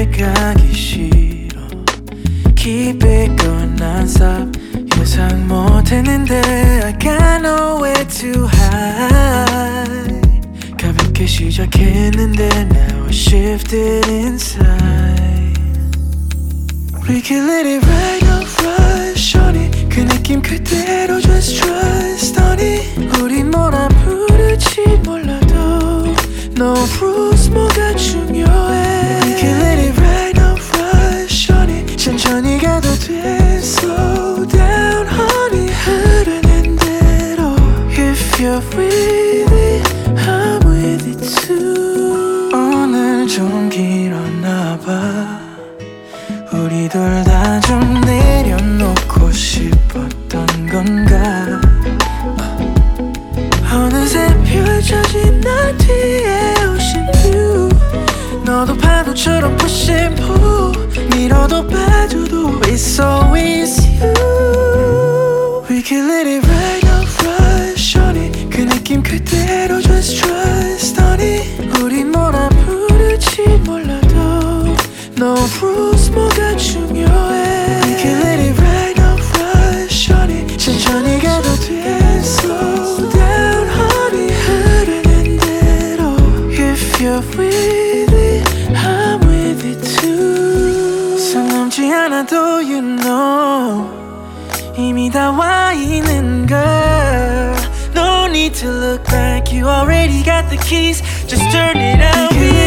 가기 싫어. Keep it going non-stop. 예상 못했는데 I got nowhere to hide. 가볍게 시작했는데 now I shifted inside. We can let it ride, no rush on it. 그 느낌 그대로 just trust on it. 우린 뭐라 부를지 몰라도 No rules 뭐가 중요해. We can let it ride, no rush on it. 천천히 가도 돼 slow down honey. 흐르는 대로 If you're with it I'm with it too. 오늘 좀 길었나 봐. 우리 둘 다 좀 내려놓고 싶었던 건가. 어느새 펼쳐진 나 뒤에 오신 뷰. 너도 파도처럼 push and pull. 밀어도 빠져도 it's always you. We can let it ride, no rush on it. 그 느낌 그대로 just trust on it. 우린 뭐라 부를지 몰라도 No rules 뭐가 중요해. We can let it ride, no rush on it. 천천히 가도 돼 slow down honey. 흐르는 대로 If you're with it I'm with it too. 손 넘지 않아도 you know 이미 다 와 있는 걸. No need to look back. You already got the keys. Just turn it out.